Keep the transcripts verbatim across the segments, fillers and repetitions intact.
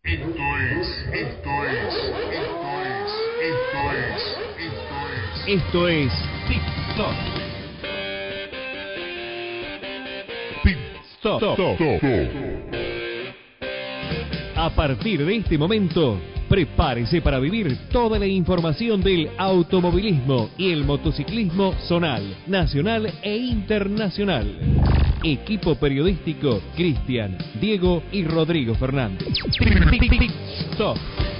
Esto es, esto es, esto es, esto es, esto es, Esto es TikTok. Pit Stop. Stop. Stop. A partir de este momento, prepárese para vivir toda la información del automovilismo y el motociclismo zonal, nacional e internacional. Equipo periodístico: Cristian, Diego y Rodrigo Fernández. Stop.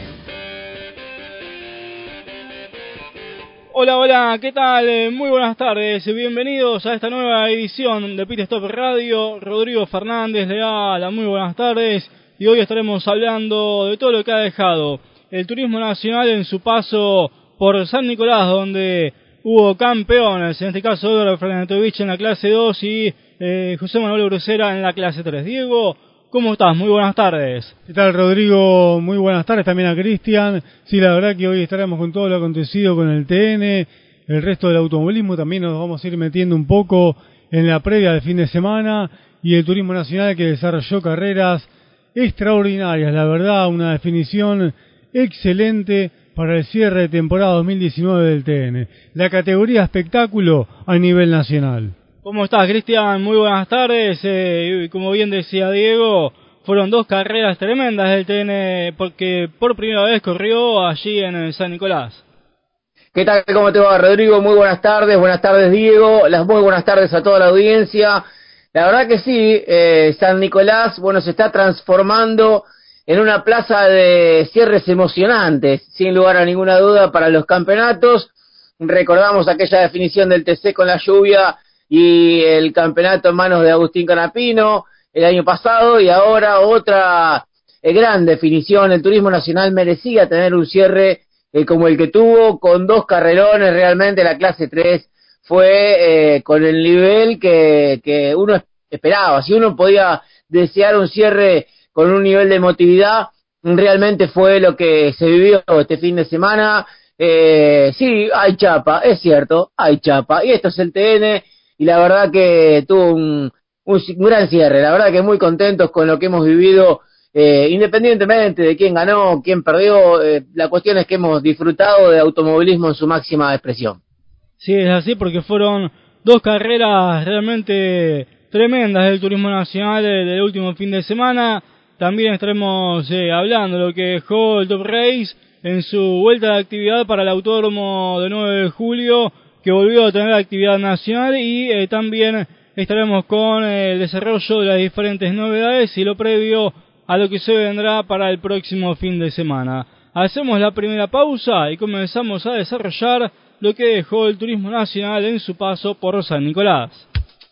Hola, hola, ¿qué tal? Eh, Muy buenas tardes, bienvenidos a esta nueva edición de Pit Stop Radio. Rodrigo Fernández le da las muy buenas tardes y hoy estaremos hablando de todo lo que ha dejado el turismo nacional en su paso por San Nicolás, donde hubo campeones, en este caso Ever Fernandovich en la clase dos y eh, José Manuel Grosera en la clase tres. Diego, ¿cómo estás? Muy buenas tardes. ¿Qué tal, Rodrigo? Muy buenas tardes también a Cristian. Sí, la verdad que hoy estaremos con todo lo acontecido con el T N, el resto del automovilismo. También nos vamos a ir metiendo un poco en la previa del fin de semana y el turismo nacional, que desarrolló carreras extraordinarias. La verdad, una definición excelente para el cierre de temporada dos mil diecinueve del T N. La categoría espectáculo a nivel nacional. ¿Cómo estás, Cristian? Muy buenas tardes. Eh, como bien decía Diego, fueron dos carreras tremendas del T N, porque por primera vez corrió allí en San Nicolás. ¿Qué tal? ¿Cómo te va, Rodrigo? Muy buenas tardes. Buenas tardes, Diego. Las muy buenas tardes a toda la audiencia. La verdad que sí, eh, San Nicolás, bueno, se está transformando en una plaza de cierres emocionantes, sin lugar a ninguna duda, para los campeonatos. Recordamos aquella definición del T C con la lluvia y el campeonato en manos de Agustín Canapino el año pasado, y ahora otra eh, gran definición. El turismo nacional merecía tener un cierre eh, como el que tuvo, con dos carrerones. Realmente la clase tres fue eh, con el nivel que, que uno esperaba. Si uno podía desear un cierre con un nivel de emotividad, realmente fue lo que se vivió este fin de semana. Eh, sí, hay chapa, es cierto, hay chapa, y esto es el T N, y la verdad que tuvo un, un, un gran cierre. La verdad que muy contentos con lo que hemos vivido, eh, independientemente de quién ganó, quién perdió. Eh, la cuestión es que hemos disfrutado de automovilismo en su máxima expresión. Sí, es así, porque fueron dos carreras realmente tremendas del turismo nacional del, del último fin de semana. También estaremos eh, hablando de lo que dejó el Top Race en su vuelta de actividad para el Autódromo de nueve de julio, que volvió a tener actividad nacional, y eh, también estaremos con eh, el desarrollo de las diferentes novedades y lo previo a lo que se vendrá para el próximo fin de semana. Hacemos la primera pausa y comenzamos a desarrollar lo que dejó el turismo nacional en su paso por San Nicolás.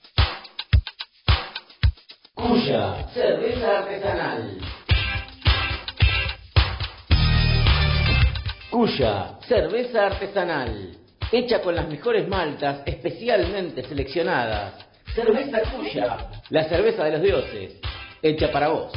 Cuya, cerveza artesanal. Cuya, cerveza artesanal. Hecha con las mejores maltas especialmente seleccionadas. Cerveza Cuya, la cerveza de los dioses. Hecha para vos.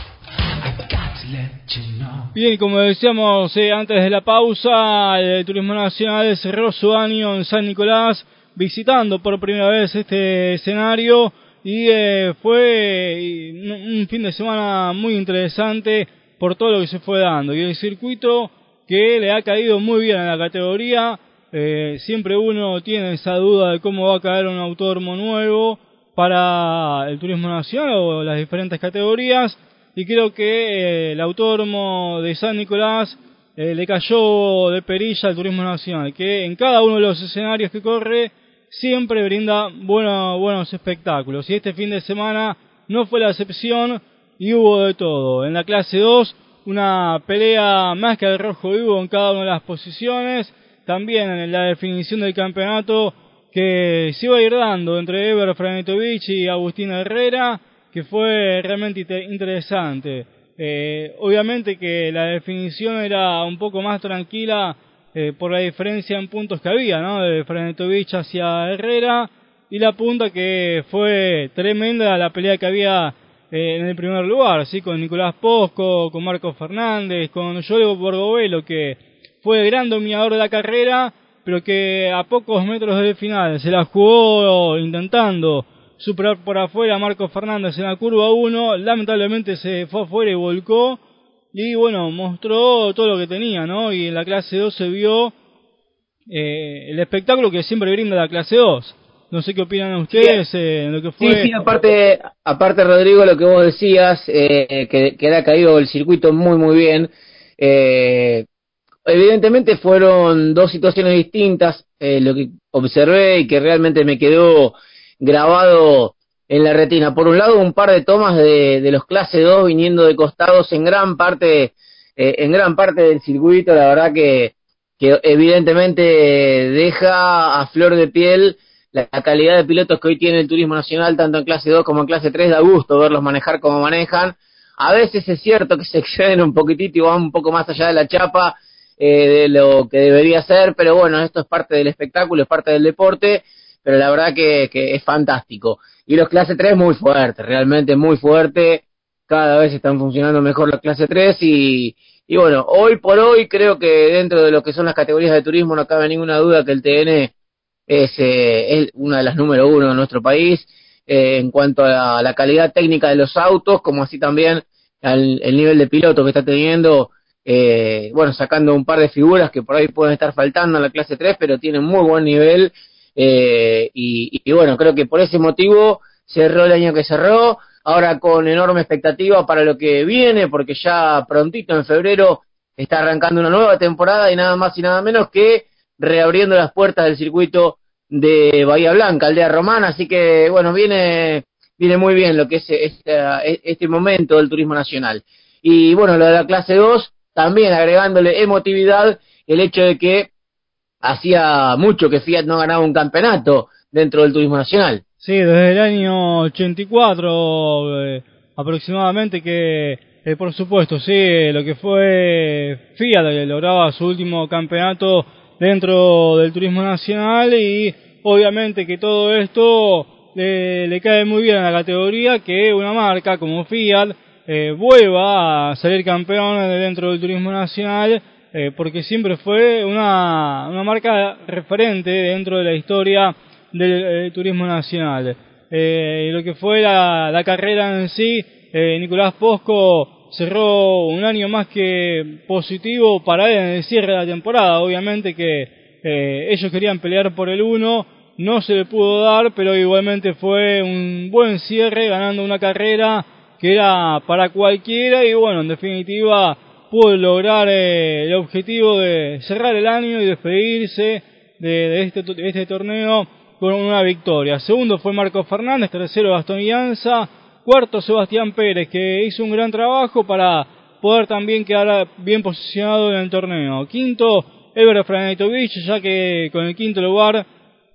Bien, como decíamos eh, antes de la pausa, el Turismo Nacional cerró su año en San Nicolás, visitando por primera vez este escenario, y eh, fue un fin de semana muy interesante por todo lo que se fue dando, y el circuito que le ha caído muy bien a la categoría. Eh, siempre uno tiene esa duda de cómo va a caer un autódromo nuevo para el Turismo Nacional o las diferentes categorías, y creo que eh, el Autódromo de San Nicolás eh, le cayó de perilla al Turismo Nacional, que en cada uno de los escenarios que corre siempre brinda bueno, buenos espectáculos, y este fin de semana no fue la excepción y hubo de todo. En la clase dos, una pelea más que al rojo vivo en cada una de las posiciones. También en la definición del campeonato, que se iba a ir dando entre Ever Fernandovich y Agustín Herrera, que fue realmente interesante. Eh, obviamente que la definición era un poco más tranquila eh, por la diferencia en puntos que había, ¿no? De Fernandovich hacia Herrera, y la punta que fue tremenda la pelea que había eh, en el primer lugar, ¿sí? Con Nicolás Posco, con Marcos Fernández, con Joel Borgovelo, que fue el gran dominador de la carrera, pero que a pocos metros del final se la jugó intentando superar por afuera a Marcos Fernández en la curva uno. Lamentablemente se fue afuera y volcó, y bueno, mostró todo lo que tenía, ¿no? Y en la clase dos se vio eh, el espectáculo que siempre brinda la clase dos. No sé qué opinan ustedes sí, eh, en lo que fue. Sí, sí, aparte, aparte Rodrigo, lo que vos decías, eh, que, que era caído el circuito muy, muy bien. Eh, evidentemente fueron dos situaciones distintas, eh, lo que observé y que realmente me quedó grabado en la retina. Por un lado, un par de tomas de, de los clase dos viniendo de costados en gran parte, eh, en gran parte del circuito, la verdad que, que evidentemente deja a flor de piel la calidad de pilotos que hoy tiene el turismo nacional, tanto en clase dos como en clase tres. Da gusto verlos manejar como manejan. A veces es cierto que se exceden un poquitito y van un poco más allá de la chapa eh, de lo que debería ser, pero bueno, esto es parte del espectáculo, es parte del deporte, pero la verdad que, que es fantástico. Y los clase tres muy fuertes, realmente muy fuerte, cada vez están funcionando mejor la clase tres y, y bueno, hoy por hoy creo que dentro de lo que son las categorías de turismo no cabe ninguna duda que el T N es, eh, es una de las número uno de nuestro país, eh, en cuanto a la, a la calidad técnica de los autos, como así también al el nivel de piloto que está teniendo, eh, bueno, sacando un par de figuras que por ahí pueden estar faltando en la clase tres, pero tienen muy buen nivel, eh, y, y bueno, creo que por ese motivo cerró el año que cerró, ahora con enorme expectativa para lo que viene, porque ya prontito en febrero está arrancando una nueva temporada y nada más y nada menos que reabriendo las puertas del circuito de Bahía Blanca, Aldea Romana, así que bueno, viene viene muy bien lo que es este, este momento del turismo nacional. Y bueno, lo de la clase dos, también agregándole emotividad el hecho de que hacía mucho que Fiat no ganaba un campeonato dentro del turismo nacional. Sí, desde el año ochenta y cuatro eh, aproximadamente que, eh, por supuesto, sí, lo que fue Fiat que lograba su último campeonato dentro del turismo nacional y obviamente que todo esto le, le cae muy bien a la categoría que una marca como Fiat eh, vuelva a salir campeón dentro del turismo nacional, eh, porque siempre fue una, una marca referente dentro de la historia del eh, turismo nacional. Eh, y lo que fue la, la carrera en sí, eh, Nicolás Posco cerró un año más que positivo para él en el cierre de la temporada. Obviamente que eh, ellos querían pelear por el uno, no se le pudo dar, pero igualmente fue un buen cierre, ganando una carrera que era para cualquiera y bueno, en definitiva pudo lograr eh, el objetivo de cerrar el año y despedirse de, de, este, de este torneo con una victoria. Segundo fue Marco Fernández, tercero Gastón Ianza, cuarto Sebastián Pérez, que hizo un gran trabajo para poder también quedar bien posicionado en el torneo. Quinto, Ever Franaitovich, ya que con el quinto lugar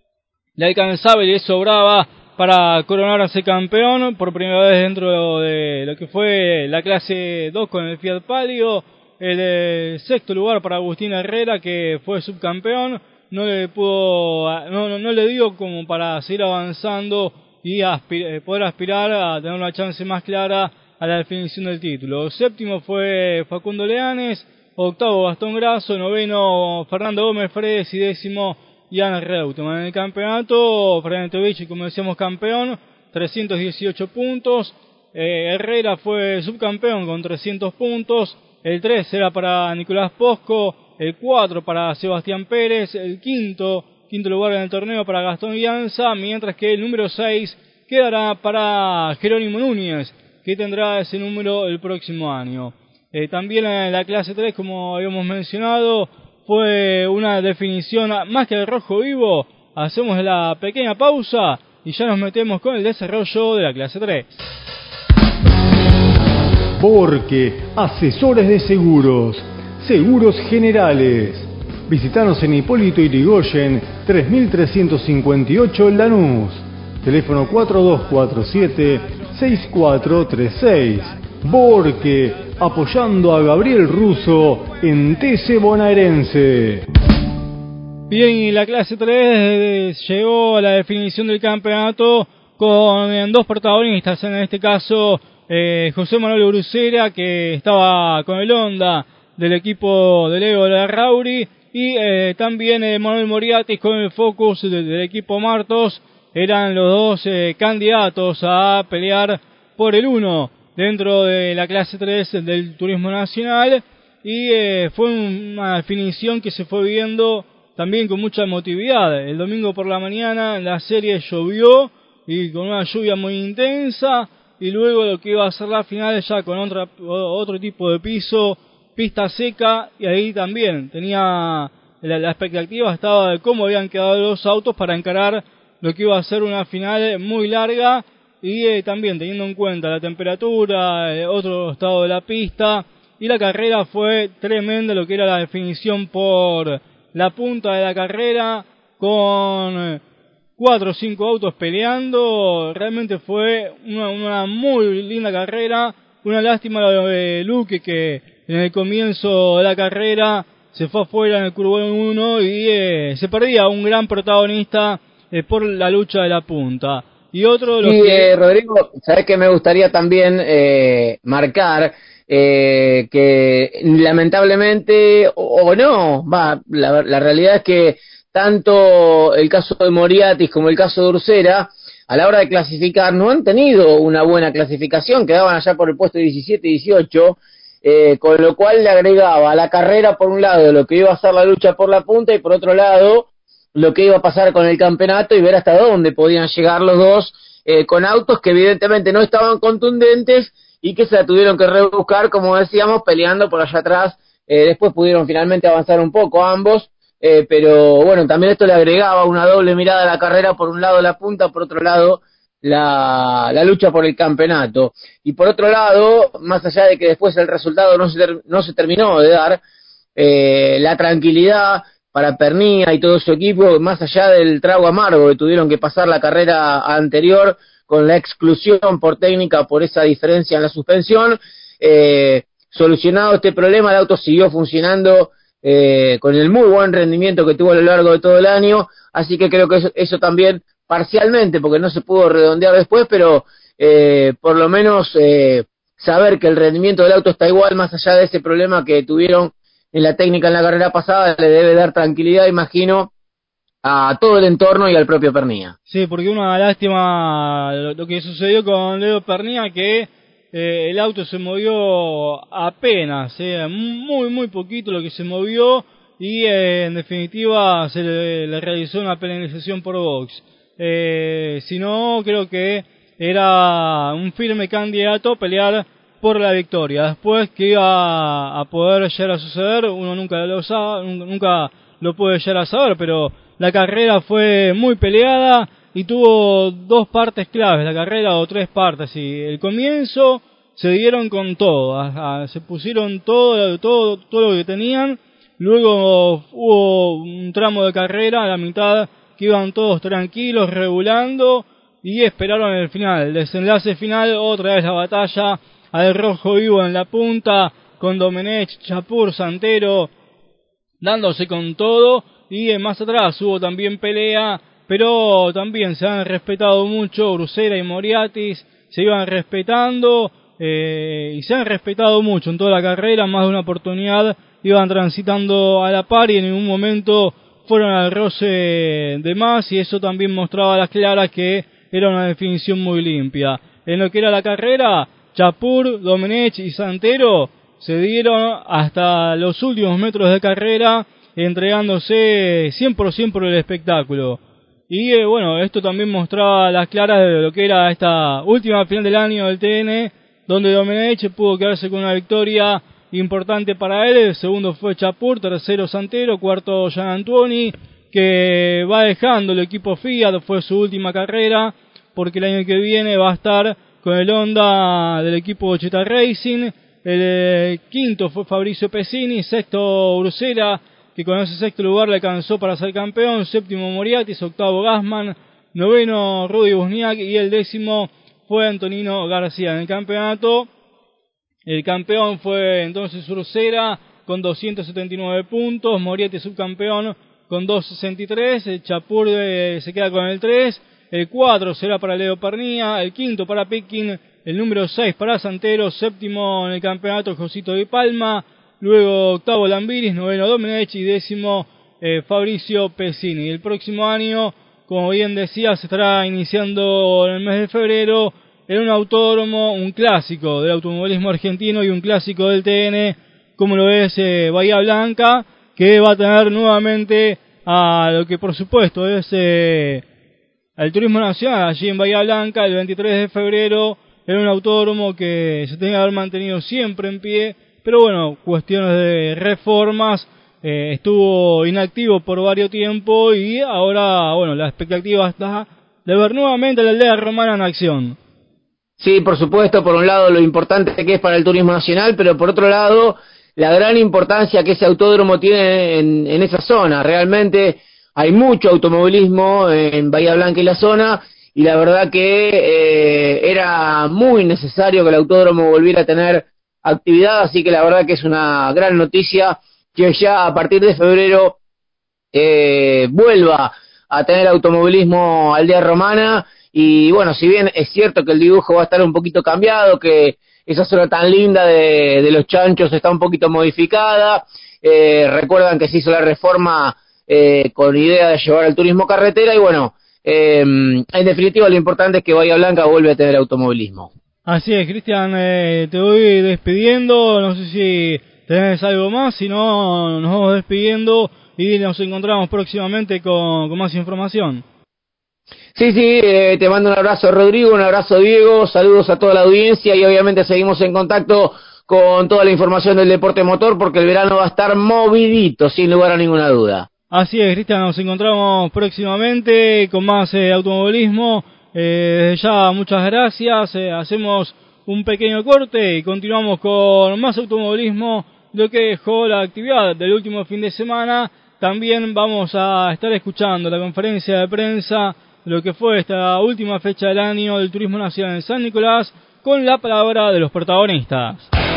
le alcanzaba y le sobraba para coronarse campeón por primera vez dentro de lo que fue la clase dos con el Fiat Palio. El eh, sexto lugar para Agustín Herrera, que fue subcampeón. No le pudo, no, no, no le dio como para seguir avanzando y aspir, poder aspirar a tener una chance más clara a la definición del título. Séptimo fue Facundo Leanes, octavo Gastón Grasso, noveno Fernando Gómez Fredes y décimo Jan Reutemann. En el campeonato, Franaitovich, como decíamos, campeón, trescientos dieciocho puntos. Eh, Herrera fue subcampeón con trescientos puntos. El tres era para Nicolás Posco, el cuatro para Sebastián Pérez, el quinto, quinto lugar en el torneo para Gastón Ianza, mientras que el número seis quedará para Jerónimo Núñez, que tendrá ese número el próximo año. Eh, también en la clase tres, como habíamos mencionado, fue una definición más que el rojo vivo. Hacemos la pequeña pausa y ya nos metemos con el desarrollo de la clase tres. Porque asesores de seguros, seguros generales. Visítanos en Hipólito Yrigoyen tres mil trescientos cincuenta y ocho Lanús. Teléfono cuatro dos cuatro siete seis cuatro tres seis. Porque apoyando a Gabriel Russo en T C Bonaerense. Bien, y la clase tres llegó a la definición del campeonato con dos protagonistas, en este caso eh, José Manuel Brucera, que estaba con el Honda del equipo de Leo de Rauri, y eh, también eh, Manuel Moriatis con el Focus del, del equipo Martos. Eran los dos eh, candidatos a pelear por el uno dentro de la clase tres del Turismo Nacional, y eh, fue una definición que se fue viendo también con mucha emotividad. El domingo por la mañana en la serie llovió, y con una lluvia muy intensa, y luego lo que iba a ser la final ya con otra, otro tipo de piso, pista seca, y ahí también tenía la, la expectativa estaba de cómo habían quedado los autos para encarar lo que iba a ser una final muy larga, y eh, también teniendo en cuenta la temperatura, eh, otro estado de la pista, y la carrera fue tremenda, lo que era la definición por la punta de la carrera, con eh, cuatro o cinco autos peleando. Realmente fue una, una muy linda carrera. Una lástima lo de Luque, que en el comienzo de la carrera se fue afuera en el curvón uno y eh, se perdía un gran protagonista eh, por la lucha de la punta. Y otro... Sí, que... eh, Rodrigo, sabes que me gustaría también eh, marcar eh, que lamentablemente, o, o no, va, la, la realidad es que tanto el caso de Moriatis como el caso de Ursera, a la hora de clasificar, no han tenido una buena clasificación, quedaban allá por el puesto diecisiete y dieciocho, eh, con lo cual le agregaba a la carrera, por un lado, lo que iba a ser la lucha por la punta, y por otro lado, lo que iba a pasar con el campeonato, y ver hasta dónde podían llegar los dos, eh, con autos que evidentemente no estaban contundentes, y que se la tuvieron que rebuscar, como decíamos, peleando por allá atrás. Eh, después pudieron finalmente avanzar un poco ambos, Eh, pero bueno, también esto le agregaba una doble mirada a la carrera, por un lado la punta, por otro lado la, la lucha por el campeonato. Y por otro lado, más allá de que después el resultado no se, ter, no se terminó de dar, eh, la tranquilidad para Pernía y todo su equipo, más allá del trago amargo que tuvieron que pasar la carrera anterior con la exclusión por técnica por esa diferencia en la suspensión, eh, solucionado este problema, el auto siguió funcionando Eh, con el muy buen rendimiento que tuvo a lo largo de todo el año, así que creo que eso, eso también parcialmente, porque no se pudo redondear después, pero eh, por lo menos eh, saber que el rendimiento del auto está igual, más allá de ese problema que tuvieron en la técnica en la carrera pasada, le debe dar tranquilidad, imagino, a todo el entorno y al propio Pernía. Sí, porque una lástima lo, lo que sucedió con Leo Pernía, que Eh, el auto se movió apenas, eh, muy muy poquito lo que se movió, y eh, en definitiva se le, le realizó una penalización por box. Eh, si no, creo que era un firme candidato a pelear por la victoria. Después, que iba a poder llegar a suceder, uno nunca lo sabe, nunca lo puede llegar a saber, pero la carrera fue muy peleada y tuvo dos partes claves, la carrera, o tres partes. Y el comienzo se dieron con todo, a, a, se pusieron todo, todo, todo lo que tenían. Luego hubo un tramo de carrera, a la mitad, que iban todos tranquilos, regulando, y esperaron el final, el desenlace final, otra vez la batalla al rojo vivo en la punta, con Domenech, Chapur, Santero, dándose con todo, y más atrás hubo también pelea, pero también se han respetado mucho, Ursera y Moriatis se iban respetando, eh, y se han respetado mucho en toda la carrera, más de una oportunidad iban transitando a la par y en ningún momento fueron al roce de más, y eso también mostraba a las claras que era una definición muy limpia. En lo que era la carrera, Chapur, Domenech y Santero se dieron hasta los últimos metros de carrera, entregándose cien por ciento por el espectáculo. Y eh, bueno, esto también mostraba a las claras de lo que era esta última final del año del T N, donde Domenech pudo quedarse con una victoria importante para él. El segundo fue Chapur, tercero Santero, cuarto Gian Antuoni, que va dejando el equipo Fiat, fue su última carrera, porque el año que viene va a estar con el Honda del equipo Cheta Racing. El eh, quinto fue Fabricio Pesini, sexto Ursera, que con ese sexto lugar le alcanzó para ser campeón, séptimo Moriatis, octavo Gassman, noveno Rudy Busniak, y el décimo fue Antonino García. En el campeonato, el campeón fue entonces Ursera con doscientos setenta y nueve puntos, Moriatis subcampeón con doscientos sesenta y tres, el Chapur eh, se queda con el tres, el cuatro será para Leo Pernía, el quinto para Pekin, el número seis para Santero, séptimo en el campeonato Josito Di Palma, luego octavo Lambiris, noveno Domenech y décimo eh, Fabricio Pesini. El próximo año, como bien decía, se estará iniciando en el mes de febrero en un autódromo, un clásico del automovilismo argentino y un clásico del T N, como lo es eh, Bahía Blanca, que va a tener nuevamente a lo que por supuesto es eh, el turismo nacional allí en Bahía Blanca el veintitrés de febrero, en un autódromo que se tiene que haber mantenido siempre en pie, pero bueno, cuestiones de reformas, eh, estuvo inactivo por varios tiempo y ahora, bueno, la expectativa está de ver nuevamente la aldea romana en acción. Sí, por supuesto, por un lado lo importante que es para el turismo nacional, pero por otro lado la gran importancia que ese autódromo tiene en, en esa zona. Realmente hay mucho automovilismo en Bahía Blanca y la zona, y la verdad que eh, era muy necesario que el autódromo volviera a tener actividad, así que la verdad que es una gran noticia que ya a partir de febrero eh, vuelva a tener automovilismo aldea romana. Y bueno, si bien es cierto que el dibujo va a estar un poquito cambiado, que esa zona tan linda de, de los chanchos está un poquito modificada, eh, recuerdan que se hizo la reforma eh, con idea de llevar el turismo carretera, y bueno, eh, en definitiva lo importante es que Bahía Blanca vuelve a tener automovilismo. Así es, Cristian, eh, te voy despidiendo, no sé si tenés algo más, si no nos vamos despidiendo y nos encontramos próximamente con, con más información. Sí, sí, eh, te mando un abrazo Rodrigo, un abrazo Diego, saludos a toda la audiencia y obviamente seguimos en contacto con toda la información del deporte motor porque el verano va a estar movidito, sin lugar a ninguna duda. Así es, Cristian, nos encontramos próximamente con más eh, automovilismo. Eh, desde ya, muchas gracias, eh, hacemos un pequeño corte y continuamos con más automovilismo, lo que dejó la actividad del último fin de semana. También vamos a estar escuchando la conferencia de prensa, lo que fue esta última fecha del año del Turismo Nacional en San Nicolás, con la palabra de los protagonistas.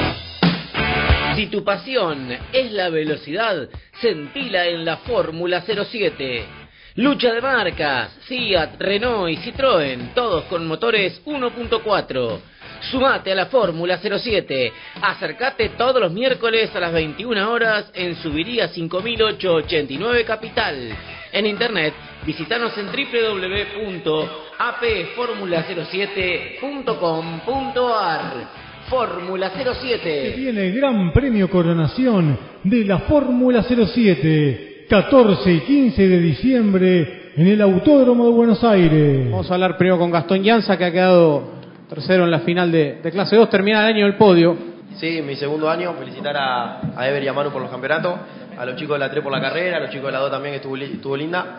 Si tu pasión es la velocidad, sentila en la Fórmula cero siete. Lucha de marcas, Fiat, Renault y Citroën, todos con motores uno punto cuatro. Sumate a la Fórmula cero siete. Acércate todos los miércoles a las veintiuna horas en Subiría cinco mil ochocientos ochenta y nueve Capital. En internet, visitanos en doble u doble u doble u punto a p formula cero siete punto com punto a r. Fórmula cero siete. Se viene el Gran Premio Coronación de la Fórmula cero siete, catorce y quince de diciembre en el Autódromo de Buenos Aires. Vamos a hablar primero con Gastón Llanza, que ha quedado tercero en la final de, de clase dos, termina el año del podio. Sí, mi segundo año, felicitar a, a Ever y a Manu por los campeonatos, a los chicos de la tres por la carrera, a los chicos de la dos también, que estuvo, estuvo linda.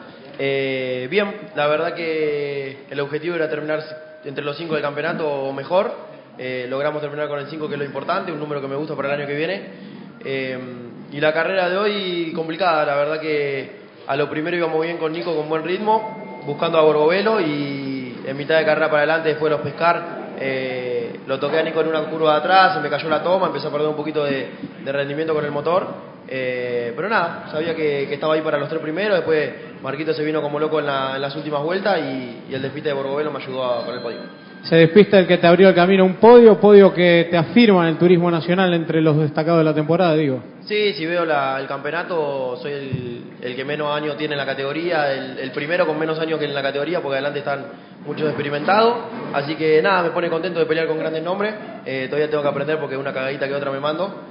Eh, bien, la verdad que el objetivo era terminar entre los cinco del campeonato o mejor. Eh, logramos terminar con el cinco, que es lo importante, un número que me gusta para el año que viene. Eh, y la carrera de hoy complicada, la verdad que a lo primero íbamos bien con Nico, con buen ritmo, buscando a Borgovelo, y en mitad de carrera para adelante, después de los pescar, eh, lo toqué a Nico en una curva de atrás, se me cayó la toma, empecé a perder un poquito de, de rendimiento con el motor, eh, pero nada, sabía que, que estaba ahí para los tres primeros. Después Marquito se vino como loco en, la, en las últimas vueltas, y, y el despiste de Borgovelo me ayudó a, con el podio. Se despista el que te abrió el camino a un podio, podio que te afirma en el turismo nacional entre los destacados de la temporada, digo. Sí, si veo la, el campeonato, soy el, el que menos años tiene en la categoría, el, el primero con menos años que en la categoría, porque adelante están muchos experimentados, así que nada, me pone contento de pelear con grandes nombres. Eh, todavía tengo que aprender porque una cagadita que otra me mando,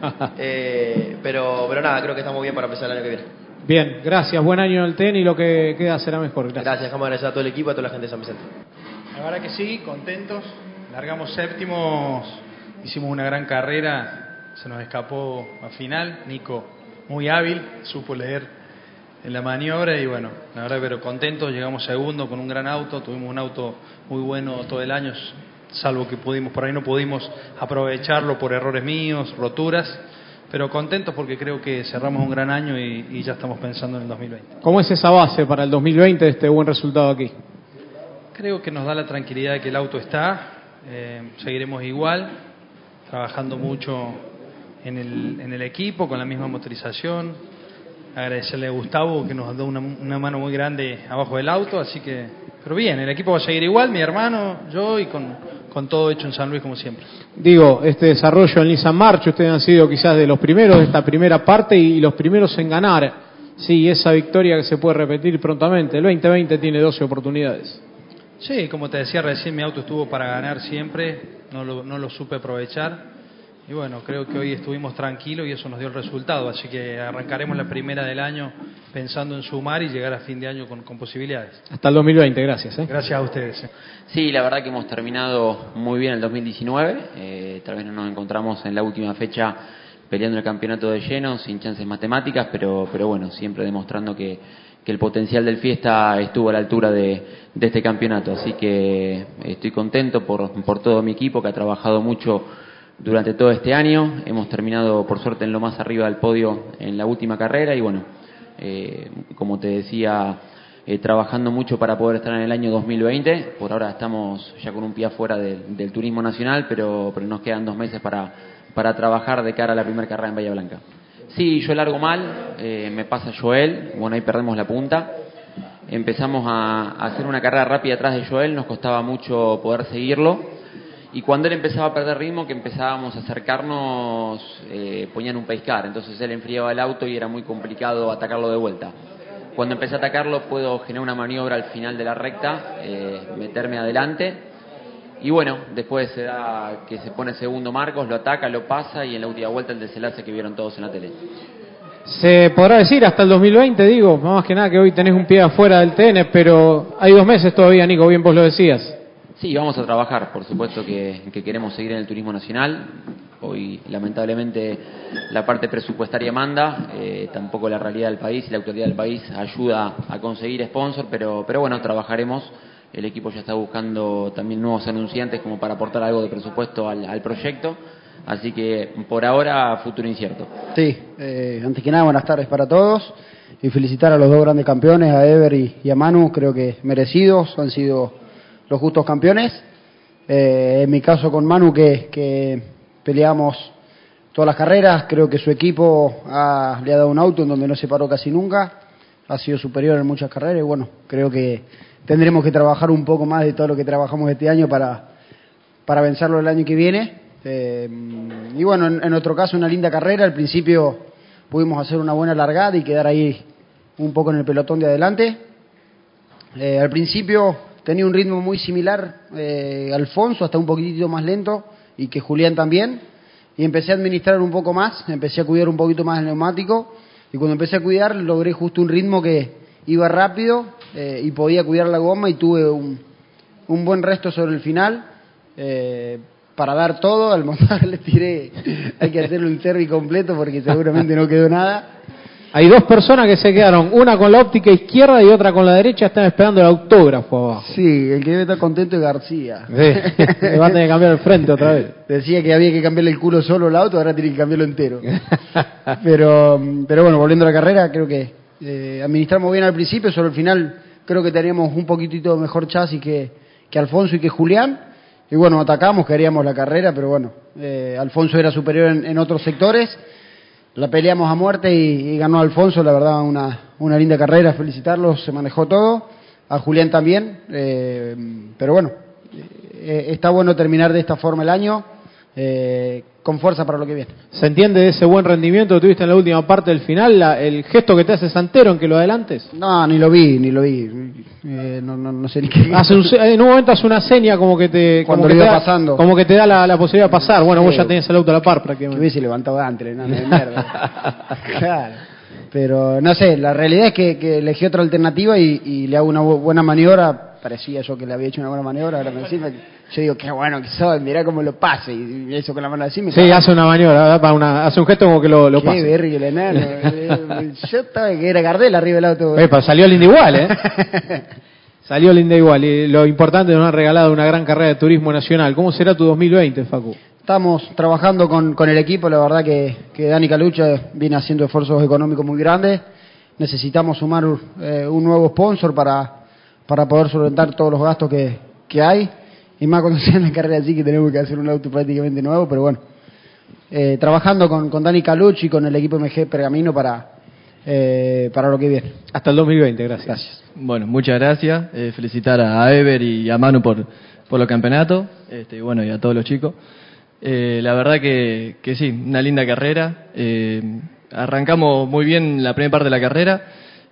eh, pero, pero nada, creo que estamos bien para empezar el año que viene. Bien, gracias, buen año en el T E N y lo que queda será mejor. Gracias, gracias, déjame agradecer a todo el equipo, a toda la gente de San Vicente. La verdad que sí, contentos, largamos séptimos, hicimos una gran carrera, se nos escapó al final, Nico muy hábil, supo leer en la maniobra y bueno, la verdad pero contentos, llegamos segundo con un gran auto, tuvimos un auto muy bueno todo el año, salvo que pudimos, por ahí no pudimos aprovecharlo por errores míos, roturas, pero contentos porque creo que cerramos un gran año y, y ya estamos pensando en el dos mil veinte. ¿Cómo es esa base para el dos mil veinte de este buen resultado aquí? Creo que nos da la tranquilidad de que el auto está, eh, seguiremos igual, trabajando mucho en el, en el equipo, con la misma motorización. Agradecerle a Gustavo que nos dio una, una mano muy grande abajo del auto, así que, pero bien, el equipo va a seguir igual, mi hermano, yo y con, con todo hecho en San Luis como siempre. Digo, este desarrollo en Nissan March, ustedes han sido quizás de los primeros de esta primera parte y los primeros en ganar. Sí, esa victoria que se puede repetir prontamente. El veinte veinte tiene doce oportunidades. Sí, como te decía recién, mi auto estuvo para ganar siempre, no lo, no lo supe aprovechar. Y bueno, creo que hoy estuvimos tranquilos y eso nos dio el resultado. Así que arrancaremos la primera del año pensando en sumar y llegar a fin de año con, con posibilidades. Hasta el dos mil veinte, gracias. ¿eh? Gracias a ustedes. Sí, la verdad que hemos terminado muy bien el dos mil diecinueve. Eh, tal vez no nos encontramos en la última fecha peleando el campeonato de lleno, sin chances matemáticas, pero, pero bueno, siempre demostrando que, que el potencial del Fiesta estuvo a la altura de, de este campeonato. Así que estoy contento por, por todo mi equipo que ha trabajado mucho durante todo este año. Hemos terminado por suerte en lo más arriba del podio en la última carrera y bueno, eh, como te decía, eh, trabajando mucho para poder estar en el año dos mil veinte. Por ahora estamos ya con un pie afuera del, del turismo nacional, pero, pero nos quedan dos meses para, para trabajar de cara a la primera carrera en Bahía Blanca. Sí, yo largo mal, eh, me pasa Joel, bueno, ahí perdemos la punta. Empezamos a, a hacer una carrera rápida atrás de Joel, nos costaba mucho poder seguirlo. Y cuando él empezaba a perder ritmo, que empezábamos a acercarnos, eh, ponían un pace car, entonces él enfriaba el auto y era muy complicado atacarlo de vuelta. Cuando empecé a atacarlo puedo generar una maniobra al final de la recta, eh, meterme adelante, y bueno, después se da que se pone segundo Marcos, lo ataca, lo pasa, y en la última vuelta el desenlace que vieron todos en la tele. Se podrá decir hasta el dos mil veinte, digo, más que nada que hoy tenés un pie afuera del T N, pero hay dos meses todavía, Nico, bien vos lo decías. Sí, vamos a trabajar, por supuesto que, que queremos seguir en el turismo nacional. Hoy, lamentablemente, la parte presupuestaria manda, eh, tampoco la realidad del país y la autoridad del país ayuda a conseguir sponsor, pero, pero bueno, trabajaremos. El equipo ya está buscando también nuevos anunciantes como para aportar algo de presupuesto al, al proyecto. Así que, por ahora, futuro incierto. Sí, eh, antes que nada, buenas tardes para todos. Y felicitar a los dos grandes campeones, a Ever y, y a Manu, creo que merecidos, han sido los justos campeones. Eh, en mi caso con Manu, que, que peleamos todas las carreras, creo que su equipo ha, le ha dado un auto en donde no se paró casi nunca, ha sido superior en muchas carreras y bueno, creo que tendremos que trabajar un poco más de todo lo que trabajamos este año para, para vencerlo el año que viene. Eh, y bueno, en, en nuestro caso una linda carrera, al principio pudimos hacer una buena largada y quedar ahí un poco en el pelotón de adelante. Eh, al principio tenía un ritmo muy similar eh, a Alfonso, hasta un poquitito más lento, y que Julián también. Y empecé a administrar un poco más, empecé a cuidar un poquito más el neumático. Y cuando empecé a cuidar, logré justo un ritmo que iba rápido eh, y podía cuidar la goma. Y tuve un, un buen resto sobre el final eh, para dar todo. Al montar le tiré, hay que hacerle un servi completo porque seguramente no quedó nada. Hay dos personas que se quedaron, una con la óptica izquierda y otra con la derecha, están esperando el autógrafo abajo. Sí, el que debe estar contento es García. Sí, va a tener que cambiar el frente otra vez. Decía que había que cambiarle el culo solo al auto, ahora tiene que cambiarlo entero. Pero, pero bueno, volviendo a la carrera, creo que eh, administramos bien al principio, solo al final creo que teníamos un poquitito mejor chasis que, que Alfonso y que Julián. Y bueno, atacamos, queríamos la carrera, pero bueno, eh, Alfonso era superior en, en otros sectores. La peleamos a muerte y, y ganó Alfonso, la verdad, una, una linda carrera, felicitarlos, se manejó todo, a Julián también, eh, pero bueno, eh, está bueno terminar de esta forma el año, eh, con fuerza para lo que viene. ¿Se entiende de ese buen rendimiento que tuviste en la última parte del final, la, el gesto que te hace Santero en que lo adelantes? No, ni lo vi, ni lo vi, eh, no, no, no sé ni qué. Hace un, en un momento hace una seña como que te, Cuando como que lo te iba da, pasando. como que te da la, la posibilidad de pasar. Bueno, Sí. vos ya tenías el auto a la par prácticamente. Que hubiese levantado antes, no, de mierda. Claro. Pero no sé, la realidad es que, que elegí otra alternativa y, y le hago una bu- buena maniobra. Parecía yo que le había hecho una buena maniobra, ahora me encima. Yo digo, qué bueno que soy, mirá cómo lo pase. Y eso con la mano así me Sí, cago. hace una maniobra, ¿verdad? Para una, hace un gesto como que lo, lo Qué pasa. berry el enano. Yo estaba que era Gardel arriba del auto. Epa, salió linda igual, ¿eh? Salió linda igual. Y lo importante es nos han regalado una gran carrera de turismo nacional. ¿Cómo será tu dos mil veinte, Facu? Estamos trabajando con, con el equipo, la verdad que, que Dani Calucha viene haciendo esfuerzos económicos muy grandes. Necesitamos sumar eh, un nuevo sponsor para, para poder solventar todos los gastos que, que hay. Y más cuando sea en la carrera así que tenemos que hacer un auto prácticamente nuevo, pero bueno. Eh, trabajando con, con Dani Calucci y con el equipo M G Pergamino para, eh, para lo que viene. Hasta el dos mil veinte, gracias. Gracias. Bueno, muchas gracias. Eh, felicitar a Ever y a Manu por, por los campeonatos, este, y bueno, y a todos los chicos. Eh, la verdad que, que sí, una linda carrera. Eh, arrancamos muy bien la primera parte de la carrera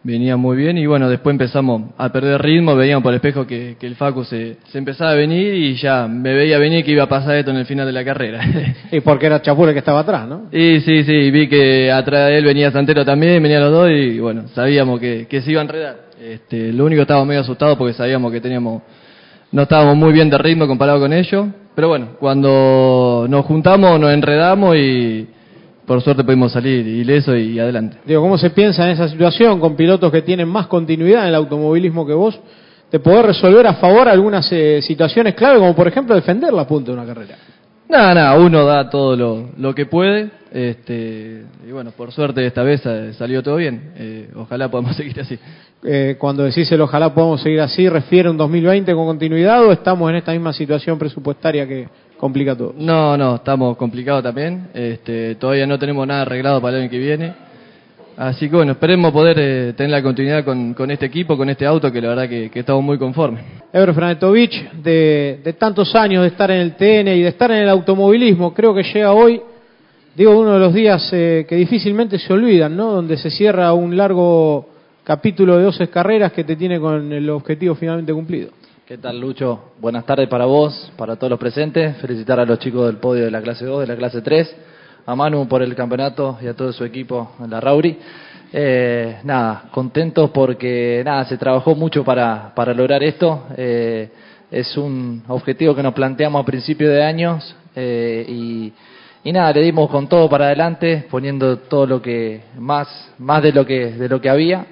venía muy bien y bueno, después empezamos a perder ritmo, veíamos por el espejo que, que el Facu se, se empezaba a venir y ya me veía venir que iba a pasar esto en el final de la carrera. Y porque era Chapur el que estaba atrás, ¿no? Y sí, sí, vi que atrás de él venía Santero también, venían los dos y bueno, sabíamos que, que se iba a enredar. Este, lo único que estábamos medio asustados porque sabíamos que teníamos, no estábamos muy bien de ritmo comparado con ellos, pero bueno, cuando nos juntamos nos enredamos y por suerte pudimos salir ileso y adelante. Digo, ¿cómo se piensa en esa situación con pilotos que tienen más continuidad en el automovilismo que vos? ¿Te podés resolver a favor algunas eh, situaciones clave, como por ejemplo defender la punta de una carrera? Nada, nada, uno da todo lo, lo que puede, este, y bueno, por suerte esta vez salió todo bien, eh, ojalá podamos seguir así. Eh, cuando decís el ojalá podamos seguir así, ¿refiere un dos mil veinte con continuidad o estamos en esta misma situación presupuestaria que complica todo? No, no, estamos complicados también, este, todavía no tenemos nada arreglado para el año que viene, así que bueno, esperemos poder eh, tener la continuidad con, con este equipo, con este auto, que la verdad que, que estamos muy conformes. Ever Franetovich, de, de tantos años de estar en el T N y de estar en el automovilismo, creo que llega hoy, digo, uno de los días eh, que difícilmente se olvidan, ¿no? Donde se cierra un largo capítulo de doce carreras que te tiene con el objetivo finalmente cumplido. ¿Qué tal, Lucho? Buenas tardes para vos, para todos los presentes. Felicitar a los chicos del podio de la clase dos, de la clase tres, a Manu por el campeonato y a todo su equipo en la Rauri. Eh, nada, contentos porque nada, se trabajó mucho para, para lograr esto. Eh, es un objetivo que nos planteamos a principios de años eh, y, y nada, le dimos con todo para adelante, poniendo todo lo que más, más de lo que de lo que había.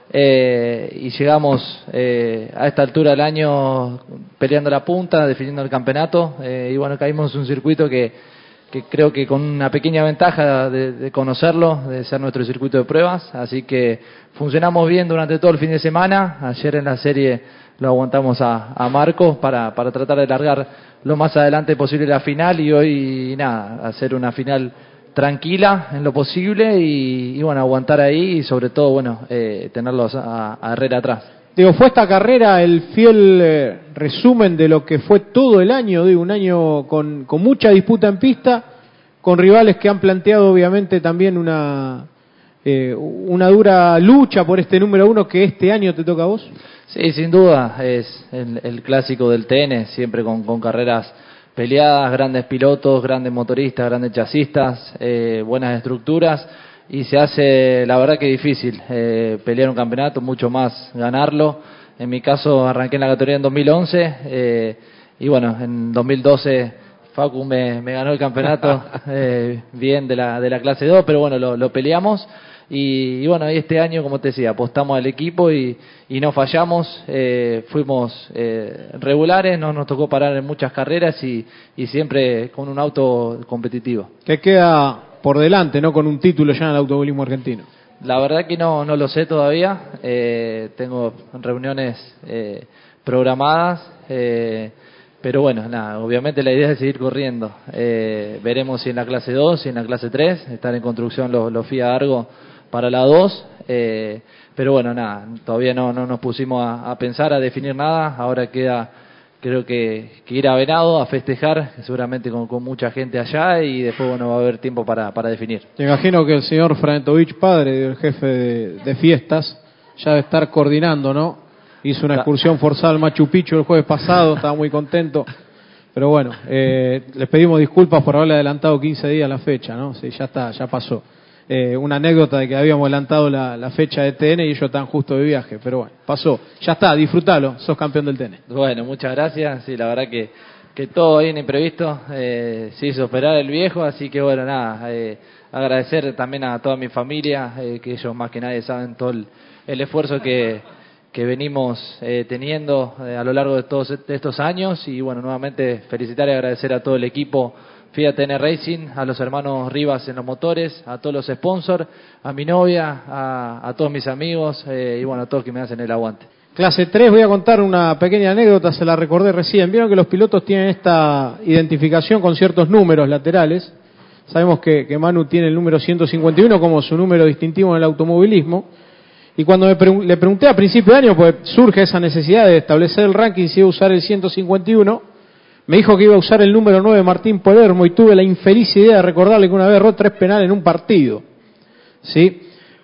Eh, y llegamos eh, a esta altura del año peleando la punta, definiendo el campeonato eh, y bueno, caímos en un circuito que, que creo que con una pequeña ventaja de, de conocerlo, de ser nuestro circuito de pruebas, así que funcionamos bien durante todo el fin de semana. Ayer en la serie lo aguantamos a, a Marcos para, para tratar de largar lo más adelante posible la final y hoy nada, hacer una final tranquila en lo posible y, y bueno, aguantar ahí y sobre todo, bueno, eh, tenerlos a, a Herrera atrás. Digo, ¿fue esta carrera el fiel eh, resumen de lo que fue todo el año? Digo, un año con, con mucha disputa en pista, con rivales que han planteado obviamente también una, eh, una dura lucha por este número uno que este año te toca a vos. Sí, sin duda, es el, el clásico del T N, siempre con, con carreras peleadas, grandes pilotos, grandes motoristas, grandes chasistas, eh, buenas estructuras y se hace la verdad que difícil eh, pelear un campeonato, mucho más ganarlo. En mi caso arranqué en la categoría en dos mil once eh, y bueno, en dos mil doce Facu me, me ganó el campeonato eh, bien de la, de la clase dos, pero bueno, lo, lo peleamos. Y, y bueno, este año, como te decía, apostamos al equipo y, y no fallamos, eh, fuimos eh, regulares, no nos tocó parar en muchas carreras y, y siempre con un auto competitivo. Que queda por delante, ¿no? Con un título ya en el automovilismo argentino. La verdad que no, no lo sé todavía, eh, tengo reuniones eh, programadas, eh, pero bueno, nada, obviamente la idea es seguir corriendo. Eh, veremos si en la clase dos, si en la clase tres, están en construcción los, los F I A Argo para la dos, eh, pero bueno, nada, todavía no, no nos pusimos a, a pensar, a definir nada, ahora queda, creo que, que ir a Venado a festejar, seguramente con, con mucha gente allá y después, bueno, va a haber tiempo para, para definir. Me imagino que el señor Franetovich, padre del jefe de, de fiestas, ya debe estar coordinando, ¿no? Hizo una excursión forzada al Machu Picchu el jueves pasado, estaba muy contento. Pero bueno, eh, les pedimos disculpas por haberle adelantado quince días la fecha, ¿no? Sí, ya está, ya pasó. Eh, una anécdota de que habíamos adelantado la, la fecha de T N y ellos están justo de viaje, pero bueno, pasó. Ya está, disfrutalo, sos campeón del T N. Bueno, muchas gracias. Sí, la verdad que, que todo ahí en imprevisto eh, se hizo esperar el viejo, así que bueno, nada, eh, agradecer también a toda mi familia, eh, que ellos más que nadie saben todo el, el esfuerzo que, que venimos eh, teniendo eh, a lo largo de todos de estos años y bueno, nuevamente felicitar y agradecer a todo el equipo Fiat T N Racing, a los hermanos Rivas en los motores, a todos los sponsors, a mi novia, a, a todos mis amigos eh, y bueno, a todos que me hacen el aguante. Clase tres, voy a contar una pequeña anécdota, se la recordé recién. Vieron que los pilotos tienen esta identificación con ciertos números laterales. Sabemos que, que Manu tiene el número ciento cincuenta y uno como su número distintivo en el automovilismo. Y cuando me pre- le pregunté a principio de año, pues surge esa necesidad de establecer el ranking si iba a usar el ciento cincuenta y uno, me dijo que iba a usar el número nueve Martín Palermo y tuve la infeliz idea de recordarle que una vez erró tres penales en un partido. ¿Sí?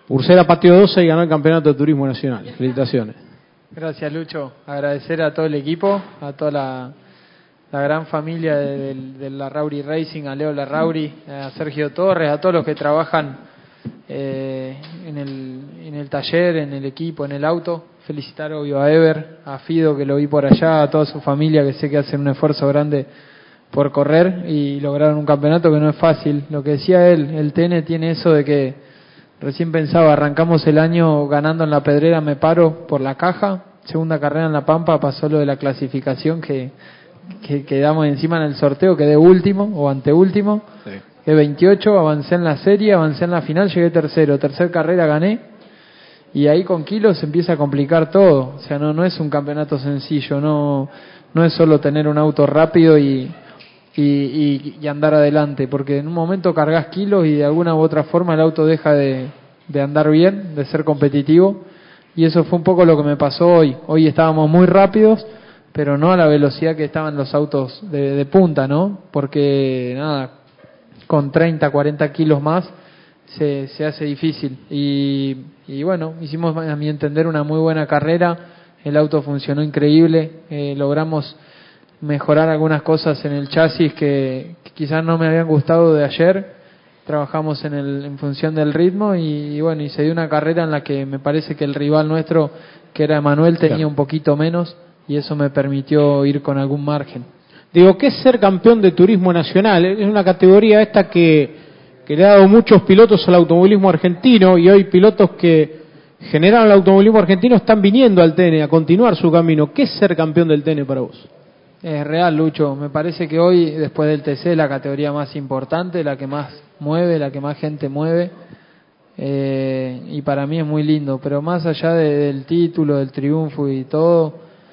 Ursera pateó doce y ganó el campeonato de turismo nacional. Felicitaciones. Gracias, Lucho. Agradecer a todo el equipo, a toda la, la gran familia de, de, de Larrauri Racing, a Leo Larrauri, a Sergio Torres, a todos los que trabajan eh, en, el, en el taller, en el equipo, en el auto. Felicitar obvio a Ever, a Fido, que lo vi por allá, a toda su familia, que sé que hacen un esfuerzo grande por correr y lograron un campeonato que no es fácil. Lo que decía él, el T N tiene eso de que recién pensaba, arrancamos el año ganando en la Pedrera, me paro por la caja, segunda carrera en La Pampa, pasó lo de la clasificación que, que quedamos encima en el sorteo, quedé último o anteúltimo, sí. Quedé veintiocho, avancé en la serie, avancé en la final, llegué tercero, tercer carrera gané, y ahí con kilos se empieza a complicar todo, o sea, no, no es un campeonato sencillo, no, no es solo tener un auto rápido y Y, y, y andar adelante, porque en un momento cargas kilos y de alguna u otra forma el auto deja de, de andar bien, de ser competitivo, y eso fue un poco lo que me pasó hoy. Hoy estábamos muy rápidos, pero no a la velocidad que estaban los autos de, de punta, ¿no? Porque nada, con treinta, cuarenta kilos más se, se hace difícil. Y, y bueno, hicimos a mi entender una muy buena carrera, el auto funcionó increíble, eh, logramos mejorar algunas cosas en el chasis que, que quizás no me habían gustado de ayer. Trabajamos en, el, en función del ritmo y, y bueno, y se dio una carrera en la que me parece que el rival nuestro, que era Emanuel, tenía claro. un poquito menos y eso me permitió ir con algún margen. Digo, ¿qué es ser campeón de turismo nacional? Es una categoría esta que, que le ha dado muchos pilotos al automovilismo argentino, y hoy pilotos que generaron el automovilismo argentino están viniendo al T N a continuar su camino. ¿Qué es ser campeón del T N para vos? Es real, Lucho. Me parece que hoy, después del T C, es la categoría más importante, la que más mueve, la que más gente mueve. Eh, y para mí es muy lindo. Pero más allá de, del título, del triunfo y todo,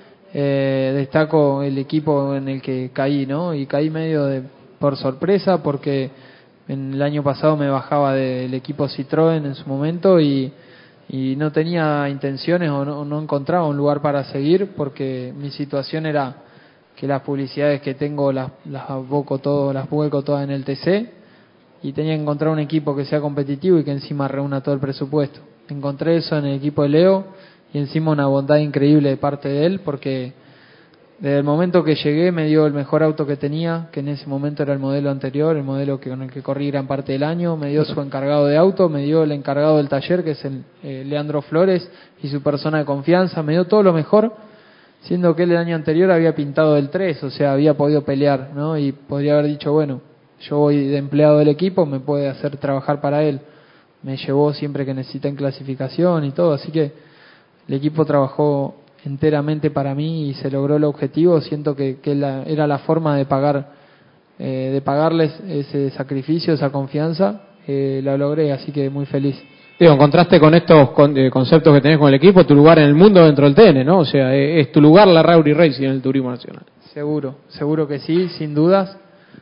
eh, destaco el equipo en el que caí, ¿no? Y caí medio de por sorpresa, porque en el año pasado me bajaba del equipo Citroën en su momento y, y no tenía intenciones o no, no encontraba un lugar para seguir, porque mi situación era que las publicidades que tengo las, las aboco todo, las vuelco todas en el T C, y tenía que encontrar un equipo que sea competitivo y que encima reúna todo el presupuesto. Encontré eso en el equipo de Leo y encima una bondad increíble de parte de él, porque desde el momento que llegué me dio el mejor auto que tenía, que en ese momento era el modelo anterior, el modelo que, con el que corrí gran parte del año, me dio su encargado de auto, me dio el encargado del taller, que es el eh, Leandro Flores, y su persona de confianza, me dio todo lo mejor, siendo que él el año anterior había pintado el tres, o sea, había podido pelear, ¿no? Y podría haber dicho, bueno, yo voy de empleado del equipo, me puede hacer trabajar para él. Me llevó siempre que necesité en clasificación y todo, así que el equipo trabajó enteramente para mí y se logró el objetivo. Siento que, que la, era la forma de pagar, eh, de pagarles ese sacrificio, esa confianza, eh, la logré, así que muy feliz. Digo, en contraste con estos con, eh, conceptos que tenés con el equipo, tu lugar en el mundo dentro del T N, ¿no? O sea, es, es tu lugar la Larrauri Racing en el turismo nacional. Seguro, seguro que sí, sin dudas.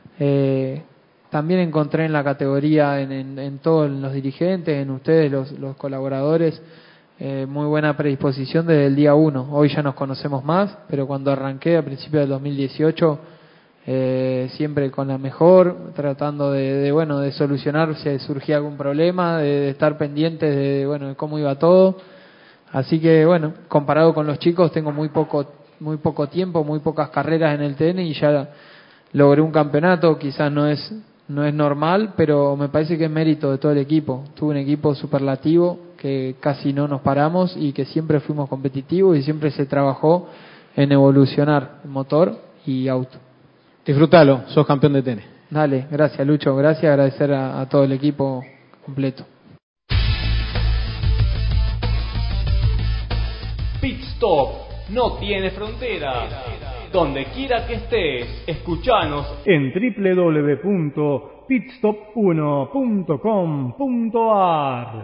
Eh, también encontré en la categoría, en, en, en todos los dirigentes, en ustedes, los, los colaboradores, eh, muy buena predisposición desde el día uno. Hoy ya nos conocemos más, pero cuando arranqué a principios del dos mil dieciocho, eh, siempre con la mejor, tratando de, de bueno de solucionar si surgía algún problema, de, de estar pendientes de bueno de cómo iba todo. Así que bueno, comparado con los chicos tengo muy poco muy poco tiempo, muy pocas carreras en el T N y ya logré un campeonato. Quizás no es no es normal, pero me parece que es mérito de todo el equipo. Tuve un equipo superlativo que casi no nos paramos y que siempre fuimos competitivos y siempre se trabajó en evolucionar motor y auto. Disfrútalo, sos campeón de T N. Dale, gracias Lucho, gracias, agradecer a, a todo el equipo completo. Pit Stop no tiene fronteras. Donde quiera que estés, escuchanos en doble u doble u doble u punto pit stop uno punto com punto a r.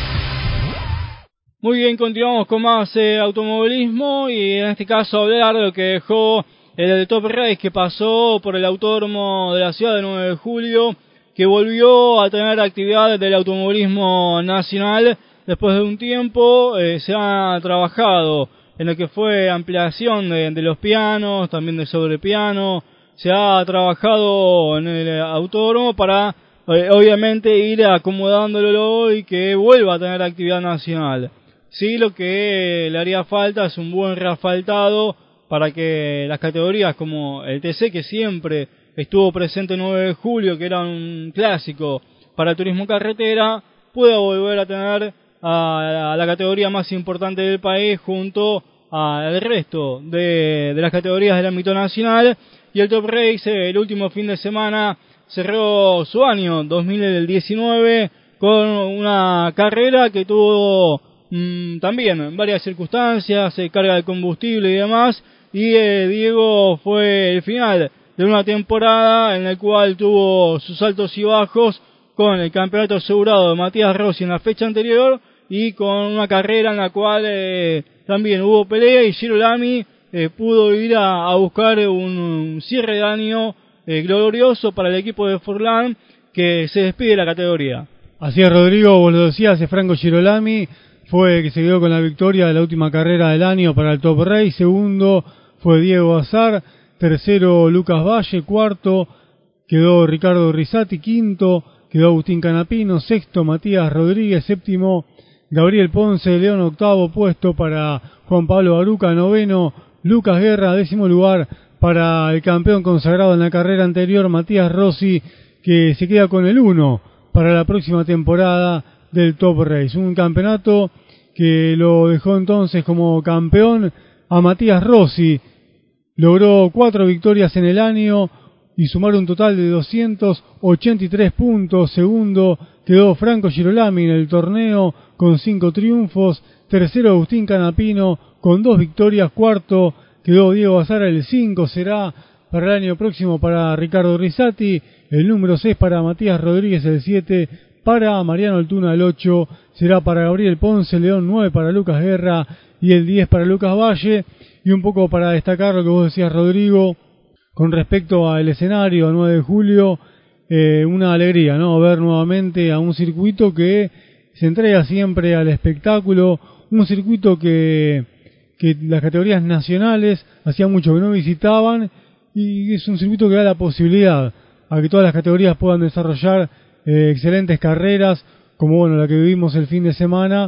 Muy bien, continuamos con más eh, automovilismo y en este caso hablar de lo que dejó el Top Race que pasó por el autódromo de la ciudad de nueve de julio, que volvió a tener actividad del automovilismo nacional después de un tiempo. Eh, se ha trabajado en lo que fue ampliación de, de los pianos, también de sobrepiano. Se ha trabajado en el autódromo para eh, obviamente ir acomodándolo y que vuelva a tener actividad nacional. Sí, lo que le haría falta es un buen reasfaltado para que las categorías como el T C, que siempre estuvo presente el nueve de julio, que era un clásico para el turismo carretera, pueda volver a tener a la categoría más importante del país junto al resto de, de las categorías del ámbito nacional. Y el Top Race, el último fin de semana, cerró su año dos mil diecinueve con una carrera que tuvo mmm, también varias circunstancias, eh, carga de combustible y demás, y eh, Diego fue el final de una temporada en la cual tuvo sus altos y bajos, con el campeonato asegurado de Matías Rossi en la fecha anterior y con una carrera en la cual eh, también hubo pelea y Girolami eh, pudo ir a, a buscar un, un cierre de año eh, glorioso para el equipo de Furlan, que se despide de la categoría. Así es, Rodrigo, vos lo decías, Franco Girolami fue el que se quedó con la victoria de la última carrera del año para el Top Race. Segundo fue Diego Azar, tercero Lucas Valle, cuarto quedó Ricardo Risati, quinto quedó Agustín Canapino, sexto Matías Rodríguez, séptimo Gabriel Ponce de León, octavo puesto para Juan Pablo Baruca, noveno Lucas Guerra, décimo lugar para el campeón consagrado en la carrera anterior, Matías Rossi, que se queda con el uno para la próxima temporada del Top Race. Un campeonato que lo dejó entonces como campeón a Matías Rossi. Logró cuatro victorias en el año y sumar un total de doscientos ochenta y tres puntos. Segundo quedó Franco Girolami en el torneo con cinco triunfos. Tercero Agustín Canapino con dos victorias. Cuarto quedó Diego Azara, el cinco será para el año próximo para Ricardo Risati. El número seis para Matías Rodríguez, el siete para Mariano Altuna, el ocho será para Gabriel Ponce León, nueve para Lucas Guerra y el diez para Lucas Valle. Y un poco para destacar lo que vos decías, Rodrigo, con respecto al escenario, al nueve de julio, eh, una alegría, ¿no? Ver nuevamente a un circuito que se entrega siempre al espectáculo, un circuito que, que las categorías nacionales hacía mucho que no visitaban, y es un circuito que da la posibilidad a que todas las categorías puedan desarrollar eh, excelentes carreras, como bueno la que vivimos el fin de semana.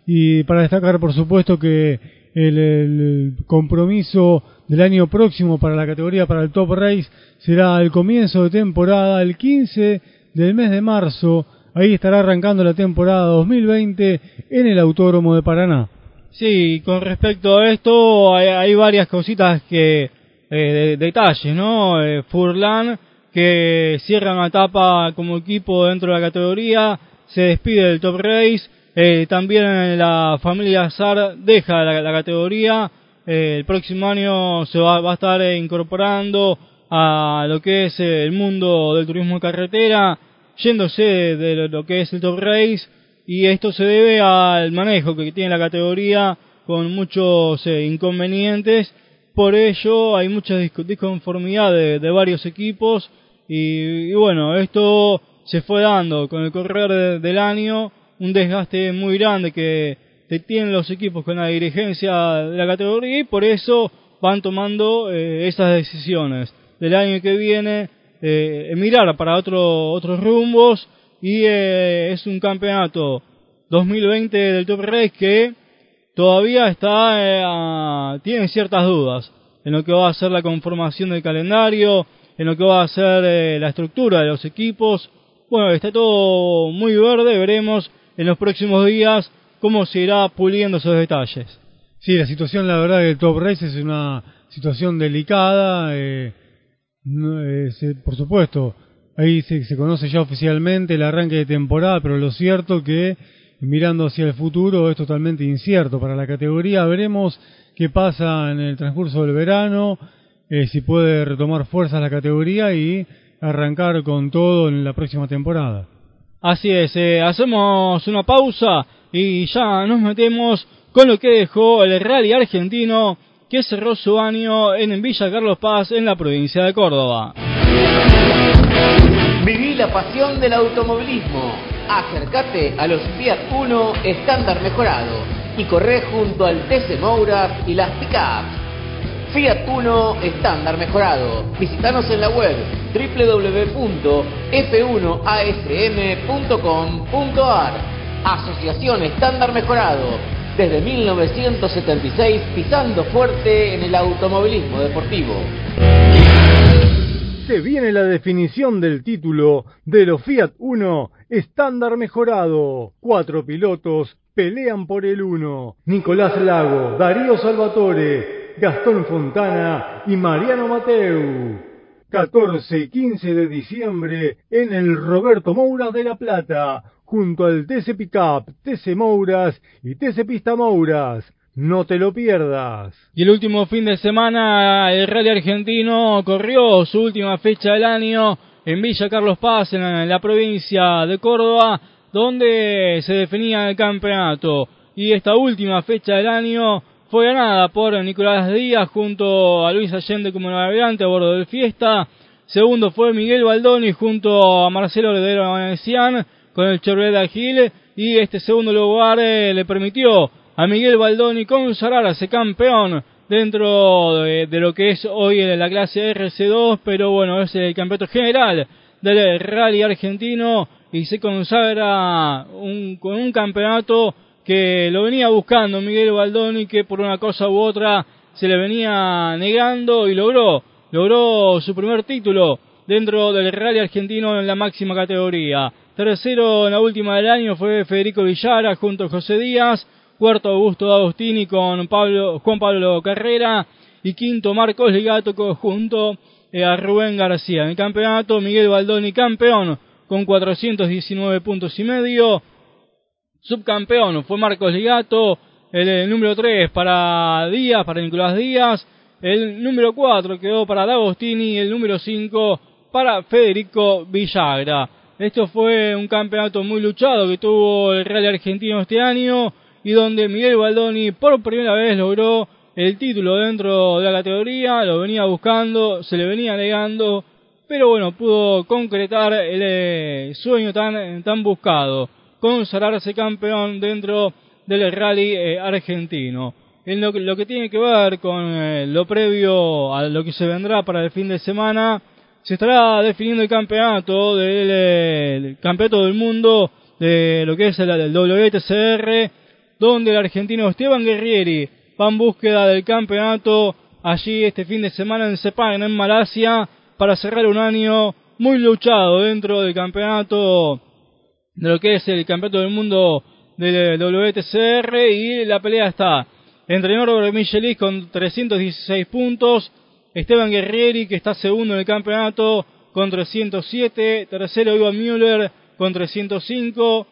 Y para destacar, por supuesto, que el, el compromiso del año próximo para la categoría, para el Top Race, será el comienzo de temporada, el quince del mes de marzo. Ahí estará arrancando la temporada dos mil veinte en el Autódromo de Paraná. Sí, con respecto a esto hay, hay varias cositas que eh, de, detalles, ¿no? Eh, Furlan, que cierra una etapa como equipo dentro de la categoría, se despide del Top Race. Eh, también la familia Azar deja la, la categoría. Eh, el próximo año se va, va a estar eh, incorporando a lo que es eh, el mundo del turismo de carretera, yéndose de, de lo que es el Top Race, y esto se debe al manejo que tiene la categoría con muchos eh, inconvenientes. Por ello hay mucha disconformidad de, de varios equipos y, y bueno, esto se fue dando con el correr de, del año, un desgaste muy grande que tienen los equipos con la dirigencia de la categoría, y por eso van tomando eh, esas decisiones del año que viene, eh, mirar para otro, otros rumbos, y eh, es un campeonato dos mil veinte del Top Race que todavía está eh, a, tiene ciertas dudas en lo que va a ser la conformación del calendario, en lo que va a ser eh, la estructura de los equipos. Bueno, está todo muy verde, veremos en los próximos días cómo se irá puliendo esos detalles. Sí, la situación, la verdad, del Top Race es una situación delicada. Eh, no, eh, se, por supuesto, ahí se, se conoce ya oficialmente el arranque de temporada, pero lo cierto que mirando hacia el futuro es totalmente incierto para la categoría. Veremos qué pasa en el transcurso del verano, eh, si puede retomar fuerzas la categoría y arrancar con todo en la próxima temporada. Así es, eh, hacemos una pausa y ya nos metemos con lo que dejó el rally argentino, que cerró su año en Villa Carlos Paz, en la provincia de Córdoba. Viví la pasión del automovilismo. Acércate a los Fiat Uno estándar mejorado y corre junto al T C Moura y las pickups. Fiat Uno estándar mejorado. Visítanos en la web doble u doble u doble u punto efe uno a ese eme punto com punto a erre. Asociación Estándar Mejorado. Desde mil novecientos setenta y seis pisando fuerte en el automovilismo deportivo. Se viene la definición del título de los Fiat Uno estándar mejorado. Cuatro pilotos pelean por el uno. Nicolás Lago, Darío Salvatore, Gastón Fontana y Mariano Mateu. catorce y quince de diciembre en el Roberto Moura de La Plata, junto al T C Pickup, T C Mouras y T C Pista Mouras. No te lo pierdas. Y el último fin de semana el Rally Argentino corrió su última fecha del año en Villa Carlos Paz, en la provincia de Córdoba, donde se definía el campeonato. Y esta última fecha del año fue ganada por Nicolás Díaz junto a Luis Allende como navegante a bordo del Fiesta. Segundo fue Miguel Baldoni junto a Marcelo Heredero Venecián con el Chevrolet Agile. Y este segundo lugar eh, le permitió a Miguel Baldoni consagrarse campeón dentro de, de lo que es hoy la clase R C dos, pero bueno, es el campeonato general del Rally Argentino y se consagra un, con un campeonato que lo venía buscando Miguel Baldoni, que por una cosa u otra se le venía negando y logró, logró su primer título dentro del Rally Argentino en la máxima categoría. Tercero en la última del año fue Federico Villara junto a José Díaz. Cuarto Augusto D'Agostini con Pablo, Juan Pablo Carrera. Y quinto Marcos Ligato junto a Rubén García. En el campeonato Miguel Baldoni campeón con cuatrocientos diecinueve puntos y medio. Subcampeón fue Marcos Ligato. El, el número tres para Díaz, para Nicolás Díaz. El número cuatro quedó para D'Agostini y el número cinco para Federico Villagra. Esto fue un campeonato muy luchado que tuvo el Rally Argentino este año y donde Miguel Baldoni por primera vez logró el título dentro de la categoría. Lo venía buscando, se le venía negando, pero bueno, pudo concretar el eh, sueño tan, tan buscado, consagrarse campeón dentro del Rally eh, Argentino. En lo que, lo que tiene que ver con eh, lo previo a lo que se vendrá para el fin de semana, se estará definiendo el campeonato del eh, el campeonato del mundo de lo que es el, el W T C R, donde el argentino Esteban Guerrieri va en búsqueda del campeonato allí este fin de semana en Sepang, en Malasia, para cerrar un año muy luchado dentro del campeonato de lo que es el campeonato del mundo del W T C R, y la pelea está entre Norbert Michelis con trescientos dieciséis puntos, Esteban Guerrieri, que está segundo en el campeonato con trescientos siete, tercero Ivan Müller con trescientos cinco,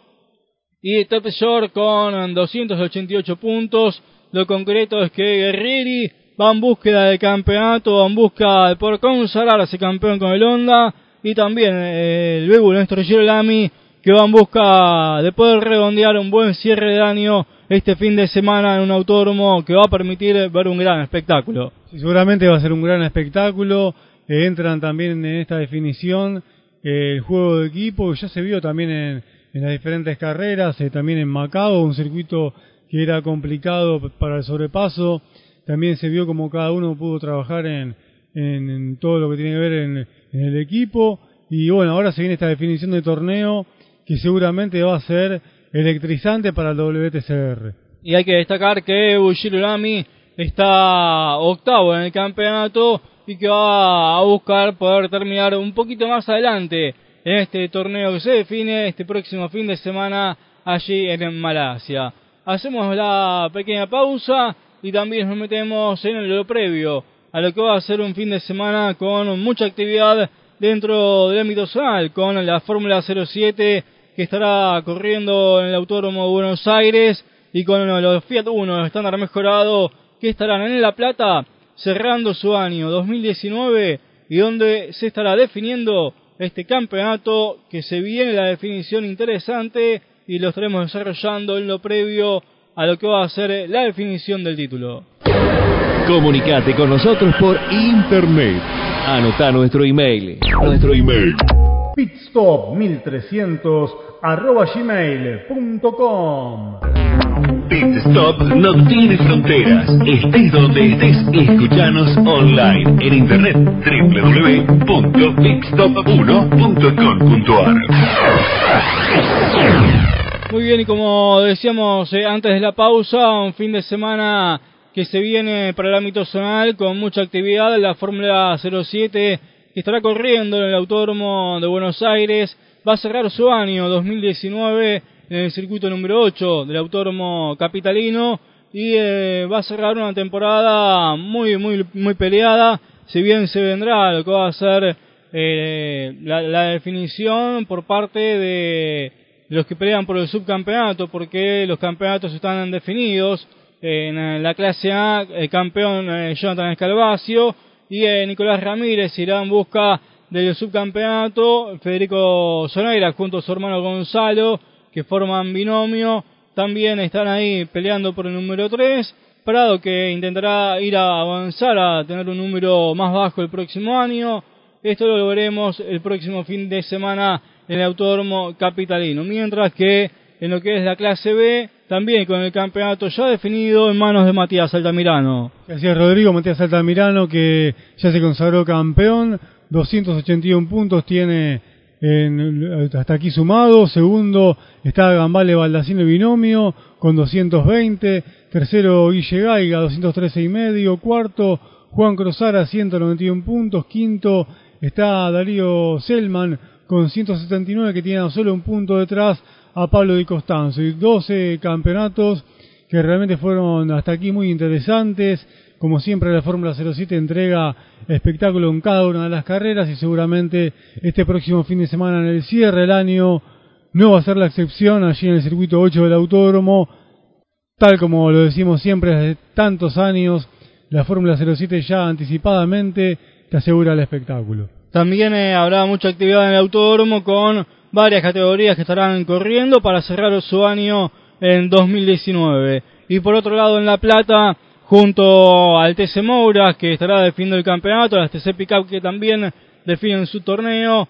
y Top Shore con doscientos ochenta y ocho puntos. Lo concreto es que Guerrieri va en búsqueda del campeonato, va en busca de poder consagrarse campeón con el Honda, y también eh, el Bebu Néstor Girolami, que va en busca de poder redondear un buen cierre de año este fin de semana en un autódromo que va a permitir ver un gran espectáculo. Sí, seguramente va a ser un gran espectáculo. Eh, entran también en esta definición eh, el juego de equipo, ya se vio también en, en las diferentes carreras, eh, también en Macao, un circuito que era complicado para el sobrepaso. También se vio como cada uno pudo trabajar en, en, en todo lo que tiene que ver en, en el equipo. Y bueno, ahora se viene esta definición de torneo que seguramente va a ser electrizante para el W T C R. Y hay que destacar que Ebu Girolami está octavo en el campeonato y que va a buscar poder terminar un poquito más adelante en este torneo que se define este próximo fin de semana allí en Malasia. Hacemos la pequeña pausa y también nos metemos en lo previo a lo que va a ser un fin de semana con mucha actividad dentro del ámbito zonal, con la Fórmula cero siete que estará corriendo en el Autódromo de Buenos Aires, y con los Fiat Uno estándar mejorado que estarán en La Plata cerrando su año dos mil diecinueve, y donde se estará definiendo este campeonato que se viene la definición interesante, y lo estaremos desarrollando en lo previo a lo que va a ser la definición del título. Comunicate con nosotros por internet. Anota nuestro email. Nuestro email. pitstop mil trescientos arroba gmail punto com. Pit Stop no tiene fronteras. Estés donde estés, escuchanos online en internet doble u doble u doble u punto pit stop uno punto com punto a r. Muy bien, y como decíamos eh, antes de la pausa, un fin de semana que se viene para el ámbito zonal con mucha actividad en la Fórmula cero siete que estará corriendo en el Autódromo de Buenos Aires. Va a cerrar su año dos mil diecinueve en el circuito número ocho del Autódromo Capitalino y eh, va a cerrar una temporada muy muy muy peleada, si bien se vendrá lo que va a ser eh, la, la definición por parte de los que pelean por el subcampeonato, porque los campeonatos están definidos. En la clase A, el campeón eh, Jonathan Escalvacio y eh, Nicolás Ramírez irá en busca del subcampeonato. Federico Soneira junto a su hermano Gonzalo, que forman binomio, también están ahí peleando por el número tres. Prado, que intentará ir a avanzar a tener un número más bajo el próximo año. Esto lo veremos el próximo fin de semana en el Autódromo Capitalino. Mientras que en lo que es la clase B, también con el campeonato ya definido en manos de Matías Altamirano. Así es, Rodrigo, Matías Altamirano, que ya se consagró campeón, doscientos ochenta y uno puntos tiene en, hasta aquí sumado. Segundo está Gambale Baldacino Binomio con doscientos veinte. Tercero Guille Gaiga, doscientos trece y medio. Cuarto Juan Cruzara, ciento noventa y uno puntos. Quinto está Darío Selman con ciento setenta y nueve, que tiene solo un punto detrás a Pablo Di Costanzo. Y doce campeonatos que realmente fueron hasta aquí muy interesantes. Como siempre, la Fórmula cero siete entrega espectáculo en cada una de las carreras y seguramente este próximo fin de semana en el cierre del año no va a ser la excepción allí en el circuito ocho del Autódromo. Tal como lo decimos siempre desde tantos años, la Fórmula cero siete ya anticipadamente te asegura el espectáculo. También eh, habrá mucha actividad en el Autódromo con varias categorías que estarán corriendo para cerrar su año en dos mil diecinueve. Y por otro lado en La Plata, junto al T C Moura, que estará definiendo el campeonato, las T C Pickup, que también definen su torneo,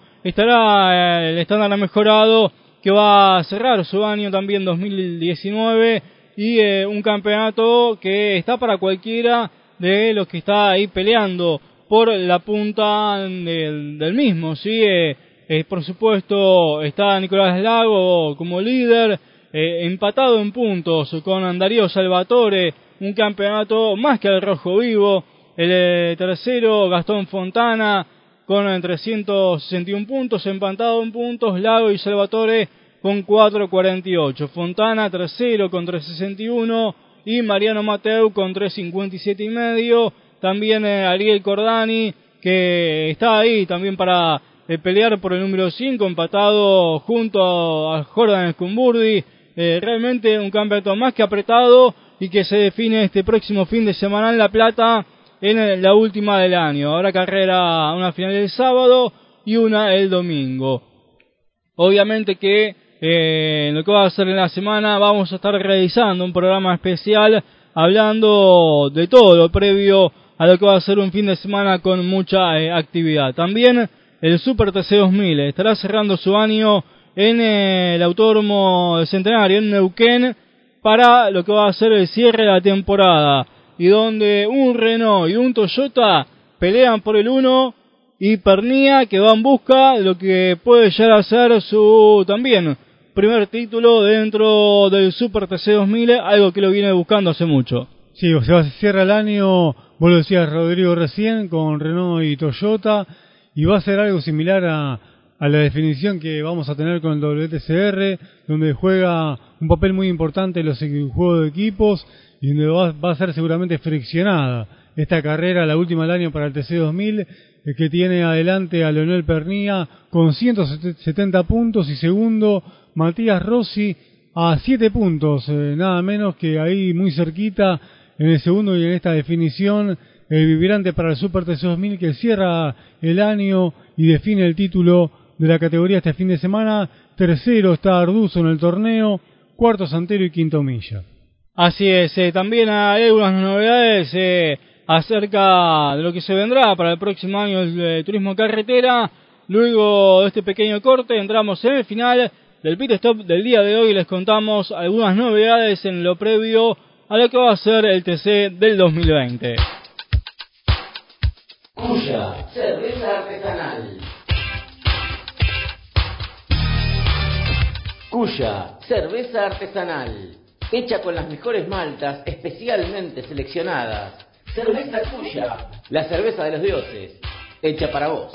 estará eh, el estándar mejorado, que va a cerrar su año también dos mil diecinueve, y eh, un campeonato que está para cualquiera de los que está ahí peleando por la punta del, del mismo, ¿sí? Eh, eh, por supuesto está Nicolás Lago como líder, eh, empatado en puntos con Darío Salvatore, un campeonato más que al rojo vivo. El eh, tercero, Gastón Fontana, con trescientos sesenta y uno puntos, empatado en puntos, Lago y Salvatore con cuatrocientos cuarenta y ocho. Fontana tercero con trescientos sesenta y uno y Mariano Mateu con trescientos cincuenta y siete y medio. También eh, Ariel Cordani, que está ahí también para eh, pelear por el número cinco, empatado junto a Jordan Scumburdi. Eh, realmente un campeonato más que apretado y que se define este próximo fin de semana en La Plata, en la última del año. Habrá carrera, una final el sábado y una el domingo. Obviamente que eh, en lo que va a ser en la semana vamos a estar realizando un programa especial hablando de todo lo previo a lo que va a ser un fin de semana con mucha eh, actividad. También el Super T C dos mil estará cerrando su año en eh, el Autódromo del Centenario, en Neuquén, para lo que va a ser el cierre de la temporada, y donde un Renault y un Toyota pelean por el uno, y Pernía, que va en busca de lo que puede llegar a ser su también primer título dentro del Super T C dos mil, algo que lo viene buscando hace mucho. Sí, o sea, se cierra el año, vos lo decías Rodrigo recién, con Renault y Toyota, y va a ser algo similar a, a la definición que vamos a tener con el W T C R, donde juega un papel muy importante en los juegos de equipos, y donde va, va a ser seguramente friccionada esta carrera, la última del año para el T C dos mil, que tiene adelante a Leonel Pernía con ciento setenta puntos, y segundo Matías Rossi a siete puntos, eh, nada menos que ahí muy cerquita en el segundo y en esta definición, el vibrante para el Super T C dos mil, que cierra el año y define el título de la categoría este fin de semana. Tercero está Arduzo en el torneo, cuarto Santero y quinto Milla. Así es, eh, también hay algunas novedades eh, acerca de lo que se vendrá para el próximo año el eh, turismo carretera. Luego de este pequeño corte entramos en el final del Pit Stop del día de hoy les contamos algunas novedades en lo previo a lo que va a ser el T C del dos mil veinte. Cuya, cerveza artesanal. Cuya, cerveza artesanal. Hecha con las mejores maltas especialmente seleccionadas. Cerveza Cuya, la cerveza de los dioses. Hecha para vos.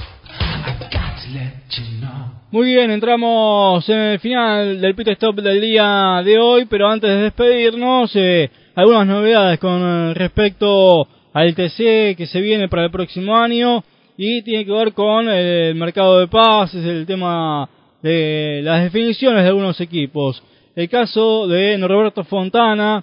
Muy bien, entramos en el final del Pit Stop del día de hoy, pero antes de despedirnos, eh, algunas novedades con respecto al T C que se viene para el próximo año y tiene que ver con el mercado de pases, el tema de las definiciones de algunos equipos. El caso de Norberto Fontana,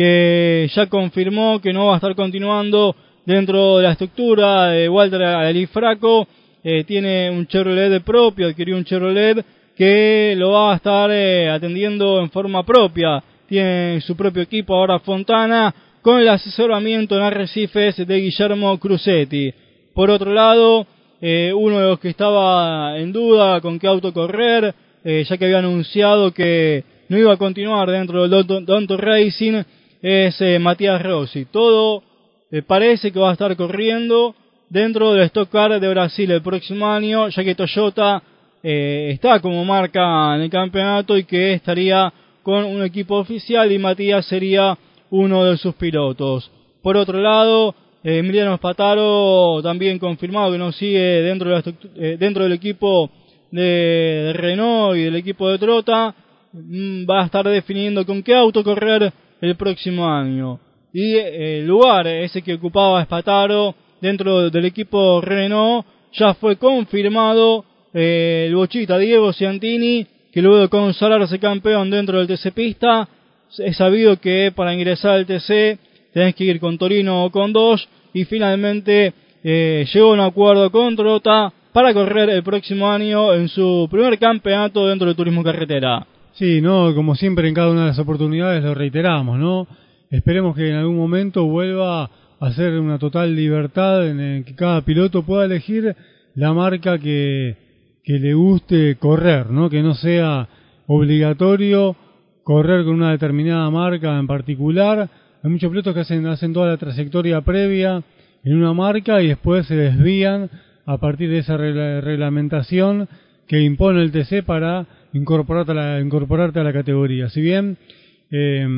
que ya confirmó que no va a estar continuando dentro de la estructura de Walter Alifraco. Eh, tiene un Chevrolet propio, adquirió un Chevrolet que lo va a estar eh, atendiendo en forma propia. Tiene su propio equipo ahora Fontana, con el asesoramiento en arrecifes de Guillermo Cruzetti. Por otro lado, eh, uno de los que estaba en duda con qué auto correr, eh, ya que había anunciado que no iba a continuar dentro del Donto Racing, es eh, Matías Rossi. Todo eh, parece que va a estar corriendo dentro del Stock Car de Brasil el próximo año, ya que Toyota eh, está como marca en el campeonato y que estaría con un equipo oficial y Matías sería uno de sus pilotos. Por otro lado, eh, Emiliano Spataro también confirmado que no sigue dentro, de la eh, dentro del equipo de, de Renault y del equipo de Trota. Mm, va a estar definiendo con qué auto correr el próximo año. Y eh, el lugar ese que ocupaba Spataro dentro del equipo Renault ya fue confirmado eh, el bochita Diego Ciantini, que luego de consagrarse campeón dentro del T C Pista, es sabido que para ingresar al T C tenés que ir con Torino o con Dodge, y finalmente eh, llegó a un acuerdo con Trota para correr el próximo año en su primer campeonato dentro del turismo carretera. Sí, no, como siempre en cada una de las oportunidades lo reiteramos, ¿no? Esperemos que en algún momento vuelva a ser una total libertad en el que cada piloto pueda elegir la marca que, que le guste correr, ¿no? Que no sea obligatorio correr con una determinada marca en particular. Hay muchos pilotos que hacen, hacen toda la trayectoria previa en una marca y después se desvían a partir de esa regla, reglamentación que impone el T C para incorporarte a la, incorporarte a la categoría. Si bien eh,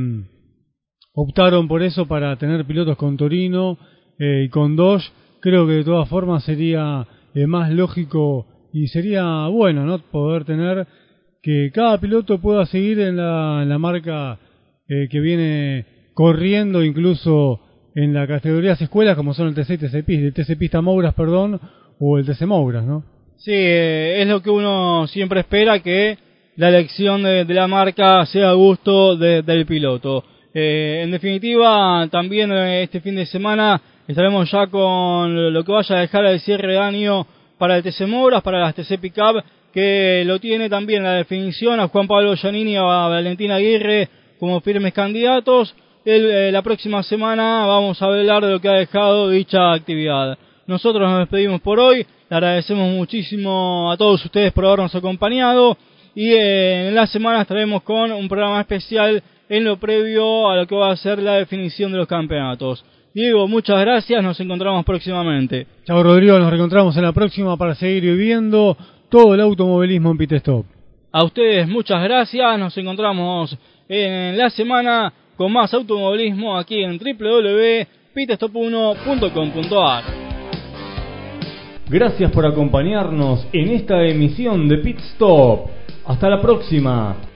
optaron por eso para tener pilotos con Torino eh, y con Dodge, creo que de todas formas sería eh, más lógico y sería bueno, ¿no?, poder tener que cada piloto pueda seguir en la, en la marca eh, que viene corriendo, incluso en las categorías escuelas como son el T C y T C Pista, el T C Pista Mouras, perdón, o el T C Mouras, ¿no? Sí, eh, es lo que uno siempre espera, que la elección de, de la marca sea a gusto de, del piloto. Eh, en definitiva, también eh, este fin de semana estaremos ya con lo que vaya a dejar el cierre de año para el T C Mouras, para las T C Pickup, que lo tiene también la definición a Juan Pablo Giannini y a Valentín Aguirre como firmes candidatos. El, eh, la próxima semana vamos a hablar de lo que ha dejado dicha actividad. Nosotros nos despedimos por hoy, le agradecemos muchísimo a todos ustedes por habernos acompañado y eh, en la semana estaremos con un programa especial en lo previo a lo que va a ser la definición de los campeonatos. Diego, muchas gracias, nos encontramos próximamente. Chao Rodrigo, nos reencontramos en la próxima para seguir viviendo todo el automovilismo en Pit Stop. A ustedes muchas gracias, nos encontramos en la semana con más automovilismo aquí en doble u doble u doble u punto pit stop uno punto com punto a r. Gracias por acompañarnos en esta emisión de Pit Stop. Hasta la próxima.